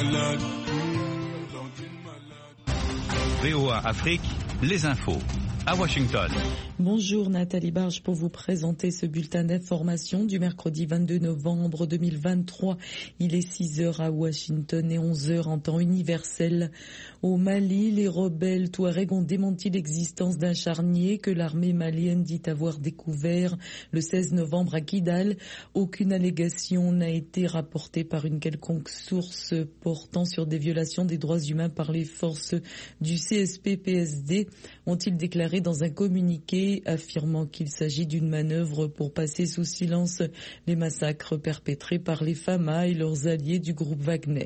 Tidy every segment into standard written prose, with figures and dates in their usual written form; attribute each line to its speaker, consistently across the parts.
Speaker 1: malade.
Speaker 2: VOA Afrique, les infos. À Washington.
Speaker 3: Bonjour Nathalie Barge pour vous présenter ce bulletin d'information du mercredi 22 novembre 2023. Il est 6h à Washington et 11h en temps universel. Au Mali, les rebelles Touaregs ont démenti l'existence d'un charnier que l'armée malienne dit avoir découvert le 16 novembre à Kidal. Aucune allégation n'a été rapportée par une quelconque source portant sur des violations des droits humains par les forces du CSP-PSD, ont-ils déclaré dans un communiqué affirmant qu'il s'agit d'une manœuvre pour passer sous silence les massacres perpétrés par les FAMA et leurs alliés du groupe Wagner.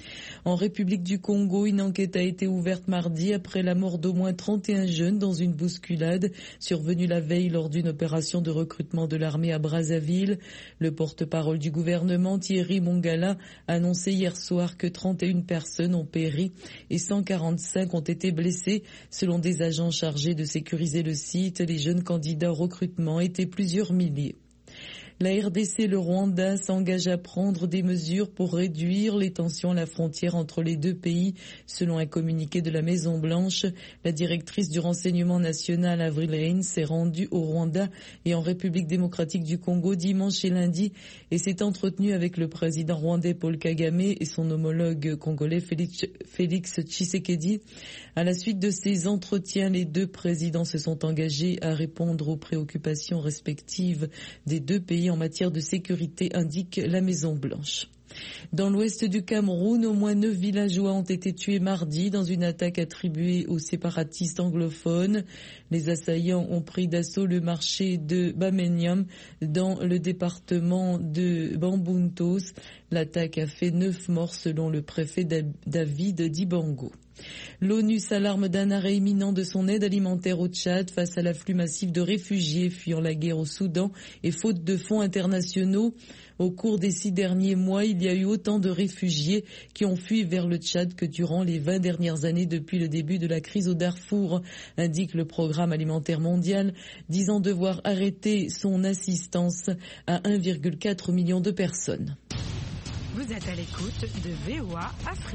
Speaker 3: En République du Congo, une enquête a été ouverte mardi après la mort d'au moins 31 jeunes dans une bousculade survenue la veille lors d'une opération de recrutement de l'armée à Brazzaville. Le porte-parole du gouvernement, Thierry Mongala, a annoncé hier soir que 31 personnes ont péri et 145 ont été blessées. Selon des agents chargés de sécuriser le site, les jeunes candidats au recrutement étaient plusieurs milliers. La RDC et le Rwanda s'engagent à prendre des mesures pour réduire les tensions à la frontière entre les deux pays. Selon un communiqué de la Maison-Blanche, la directrice du renseignement national Avril Haines s'est rendue au Rwanda et en République démocratique du Congo dimanche et lundi et s'est entretenue avec le président rwandais Paul Kagame et son homologue congolais Félix Tshisekedi. À la suite de ces entretiens, les deux présidents se sont engagés à répondre aux préoccupations respectives des deux pays en matière de sécurité, indique la Maison-Blanche. Dans l'ouest du Cameroun, au moins 9 villageois ont été tués mardi dans une attaque attribuée aux séparatistes anglophones. Les assaillants ont pris d'assaut le marché de Bameniam dans le département de Bambuntos. L'attaque a fait 9 morts selon le préfet David Dibango. L'ONU s'alarme d'un arrêt imminent de son aide alimentaire au Tchad face à l'afflux massif de réfugiés fuyant la guerre au Soudan et faute de fonds internationaux. Au cours des 6 derniers mois, il y a eu autant de réfugiés qui ont fui vers le Tchad que durant les 20 dernières années depuis le début de la crise au Darfour, indique le Programme alimentaire mondial, disant devoir arrêter son assistance à 1,4 million de personnes.
Speaker 4: Vous êtes à l'écoute de VOA Afrique.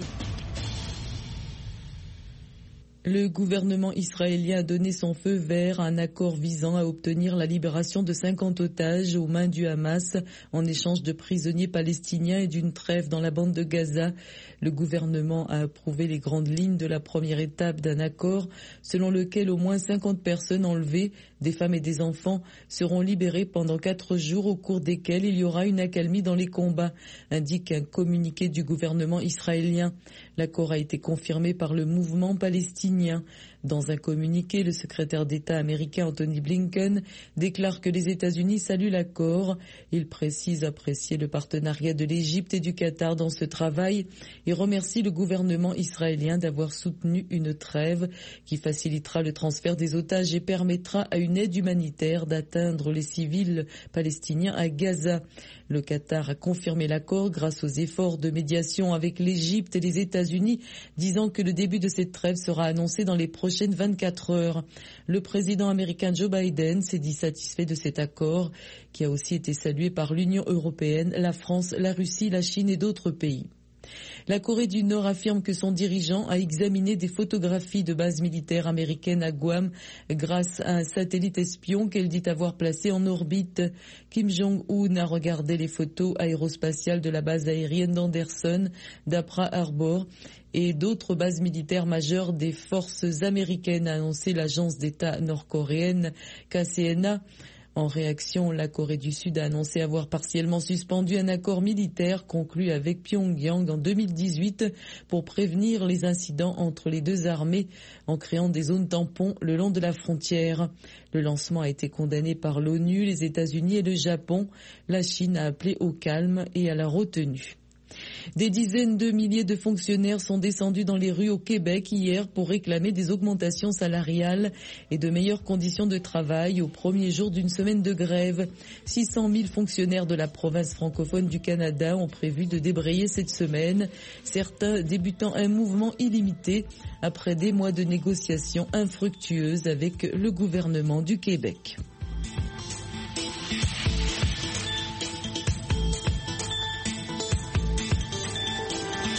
Speaker 3: Le gouvernement israélien a donné son feu vert à un accord visant à obtenir la libération de 50 otages aux mains du Hamas en échange de prisonniers palestiniens et d'une trêve dans la bande de Gaza. Le gouvernement a approuvé les grandes lignes de la première étape d'un accord selon lequel au moins 50 personnes enlevées, des femmes et des enfants, seront libérées pendant 4 jours au cours desquels il y aura une accalmie dans les combats, indique un communiqué du gouvernement israélien. L'accord a été confirmé par le mouvement palestinien. Dans un communiqué, le secrétaire d'État américain Anthony Blinken déclare que les États-Unis saluent l'accord. Il précise apprécier le partenariat de l'Égypte et du Qatar dans ce travail et remercie le gouvernement israélien d'avoir soutenu une trêve qui facilitera le transfert des otages et permettra à une aide humanitaire d'atteindre les civils palestiniens à Gaza. Le Qatar a confirmé l'accord grâce aux efforts de médiation avec l'Égypte et les États-Unis, disant que le début de cette trêve sera annoncé dans les prochaines 24 heures. Le président américain Joe Biden s'est dit satisfait de cet accord, qui a aussi été salué par l'Union européenne, la France, la Russie, la Chine et d'autres pays. La Corée du Nord affirme que son dirigeant a examiné des photographies de bases militaires américaines à Guam grâce à un satellite espion qu'elle dit avoir placé en orbite. Kim Jong-un a regardé les photos aérospatiales de la base aérienne d'Anderson, d'Apra Harbor et d'autres bases militaires majeures des forces américaines, a annoncé l'agence d'État nord-coréenne KCNA. En réaction, la Corée du Sud a annoncé avoir partiellement suspendu un accord militaire conclu avec Pyongyang en 2018 pour prévenir les incidents entre les deux armées en créant des zones tampons le long de la frontière. Le lancement a été condamné par l'ONU, les États-Unis et le Japon. La Chine a appelé au calme et à la retenue. Des dizaines de milliers de fonctionnaires sont descendus dans les rues au Québec hier pour réclamer des augmentations salariales et de meilleures conditions de travail au premier jour d'une semaine de grève. 600 000 fonctionnaires de la province francophone du Canada ont prévu de débrayer cette semaine, certains débutant un mouvement illimité après des mois de négociations infructueuses avec le gouvernement du Québec.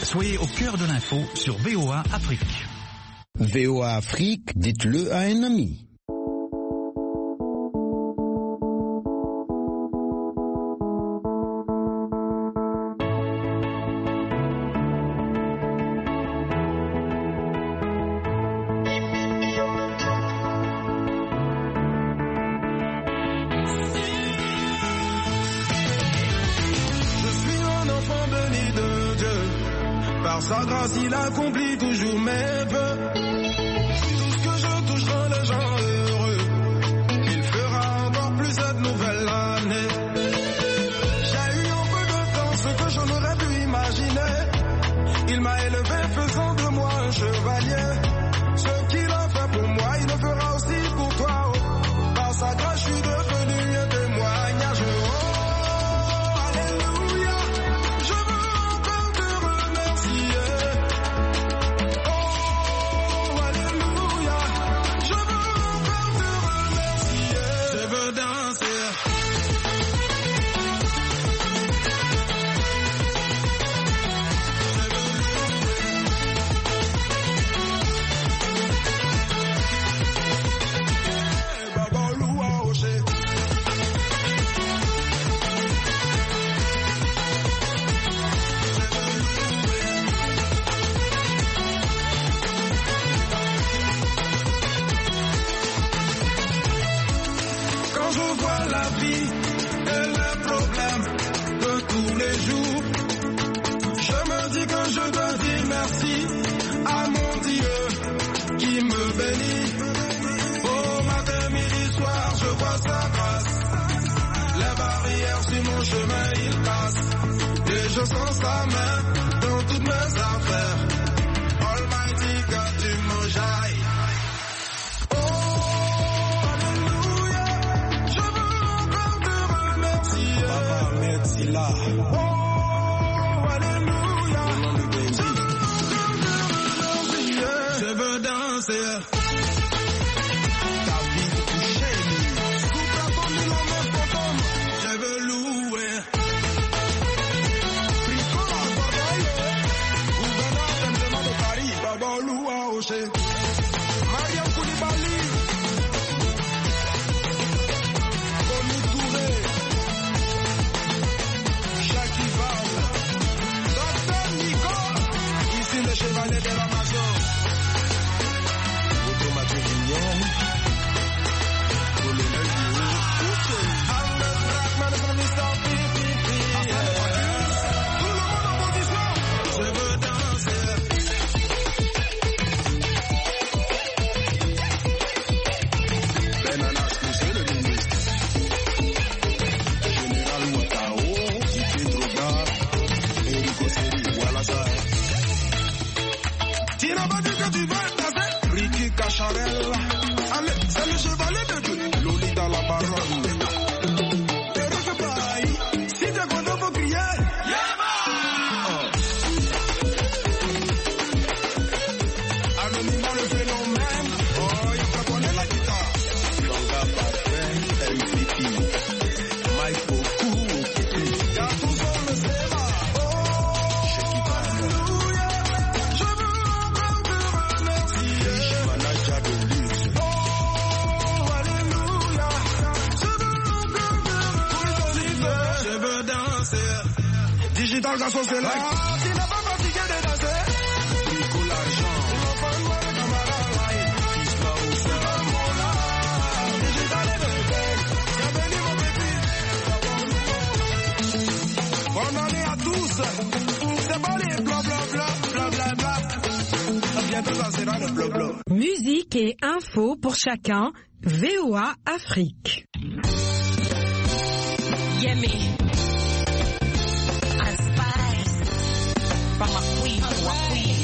Speaker 2: Soyez au cœur de l'info sur VOA Afrique.
Speaker 1: VOA Afrique, dites-le à un ami.
Speaker 5: Sa grâce, il accomplit toujours mes vœux. Tout ce que je touche rend les gens heureux. Il fera encore plus cette nouvelle année. J'ai eu un peu de temps, ce que je n'aurais pu imaginer. Il m'a élevé, faisant de moi un chevalier. Ce qu'il a fait pour moi, il le fera aussi pour toi. Oh. Par sa grâce, je suis devenu un témoignage. Je sens sa main dans toutes mes affaires. Almighty God, tu me jailles. Oh, alléluia. Je veux encore te remercier. Papa, merci là. Oh, alléluia. Je veux encore te remercier. Je veux danser. Ta vie touchée. Sous ta tombe, il en met ton tombe. Je veux louer. Mariam Koulibaly, Boni Touré, Jackie Val, Dr Nico, ici le chevalier de l'Amazon. Automatique Vignon, colonel Diouf, Albert Blackman, le ministre Pipi, tout le monde en position. Je veux danser. Allez, c'est le chevalier de Dieu, Loli dans la baronne. T'es pareil, si t'es content, faut crier. Anonymat le phénomène, oh, il faut connaître la guitare. Longa parfait, MVP, Mike Boku, y'a tout son le séva. Oh, alléluia, je veux encore te remercier. Manager de luxe. Oh, alléluia, je veux encore te remercier. Je veux danser. Digital garçon, c'est là. Tu n'es pas fatigué de danser. Nico l'argent. Bonne année à tous. C'est pas les bla bla bla bla bla bla. Bientôt ça sera le bla bla.
Speaker 4: Musique et info pour chacun. VOA Afrique.
Speaker 6: Yemi. I spice. From a queen to a queen.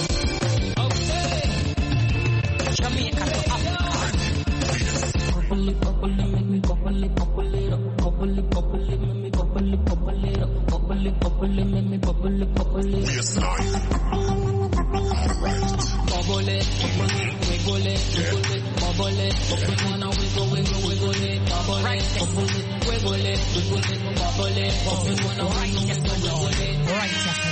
Speaker 6: Okay. Jamaica to Africa. Bubble it, make me bubble it, bubble it up. Bubble it, make me bubble it, bubble it up. Bubble it, make me bubble it, bubble it. Yes, bubble it, wiggle it, wiggle it, bubble it, we wanna wiggle, wiggle, wiggle it, bubble it, wiggle it, wiggle it, bubble it, we wanna wiggle, wiggle it. Right.